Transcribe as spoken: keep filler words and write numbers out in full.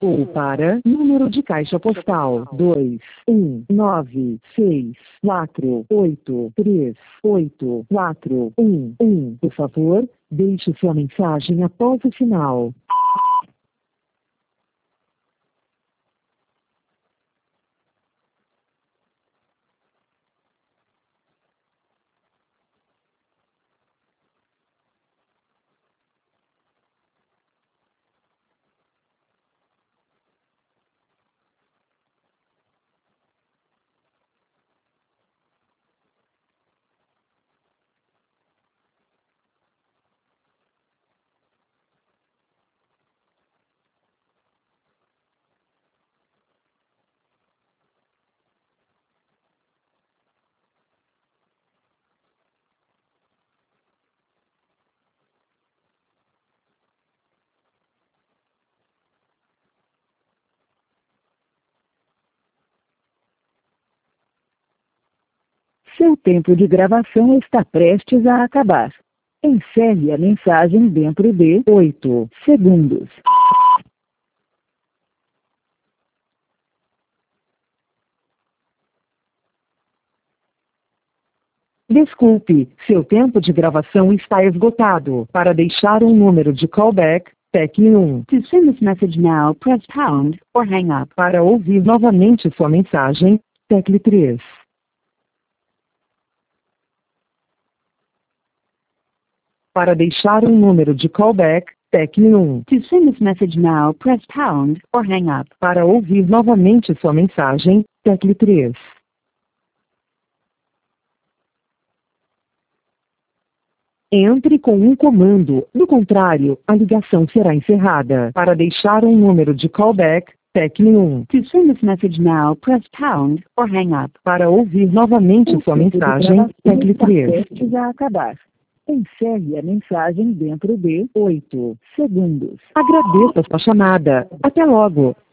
ou para número de caixa postal dois um nove seis quatro oito três oito quatro um um. Por favor, deixe sua mensagem após o sinal. Seu tempo de gravação está prestes a acabar. Encerre a mensagem dentro de oito segundos. Desculpe, seu tempo de gravação está esgotado. Para deixar um número de callback, tecle um. To send this message now, press pound or hang up. Para ouvir novamente sua mensagem, tecle três. Para deixar um número de callback, tecle um. To send this message now, press pound or hang up. Para ouvir novamente sua mensagem, tecle três. Entre com um comando, do contrário, a ligação será encerrada. Para deixar um número de callback, tecle um. To send this message now, press pound or hang up. Para ouvir novamente sua mensagem, tecle três. Prestes a acabar. Encerre a mensagem dentro de oito segundos. Agradeço a sua chamada. Até logo.